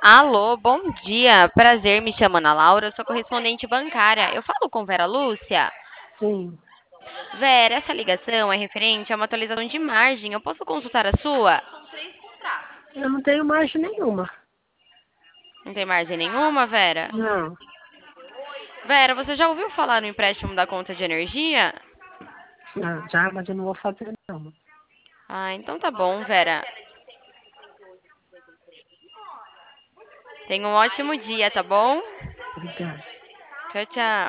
Alô, bom dia. Prazer, me chamo Ana Laura, eu sou correspondente bancária. Eu falo com Vera Lúcia? Sim, Vera, essa ligação é referente a uma atualização de margem. Eu posso consultar a sua? eu não tenho margem nenhuma. Não tem margem nenhuma, Vera? Não, Vera, você já ouviu falar no empréstimo da conta de energia? não, já, mas eu não vou fazer não. Ah, então tá bom, Vera. Tenha um ótimo dia, tá bom? Obrigada. Tchau, tchau.